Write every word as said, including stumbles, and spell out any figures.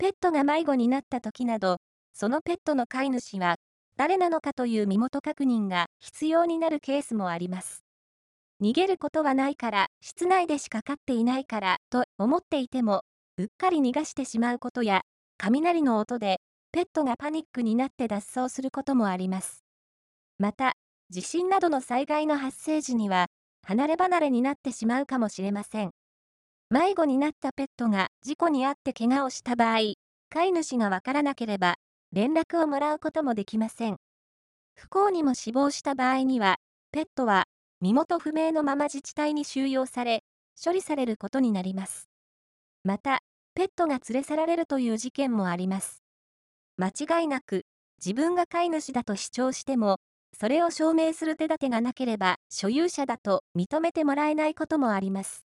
ペットが迷子になった時など、そのペットの飼い主は誰なのかという身元確認が必要になるケースもあります。逃げることはないから、室内でしか飼っていないからと思っていても、うっかり逃がしてしまうことや、雷の音でペットがパニックになって脱走することもあります。また、地震などの災害の発生時には、離れ離れになってしまうかもしれません。迷子になったペットが事故に遭って怪我をした場合、飼い主がわからなければ、連絡をもらうこともできません。不幸にも死亡した場合には、ペットは身元不明のまま自治体に収容され、処理されることになります。また、ペットが連れ去られるという事件もあります。間違いなく、自分が飼い主だと主張しても、それを証明する手立てがなければ、所有者だと認めてもらえないこともあります。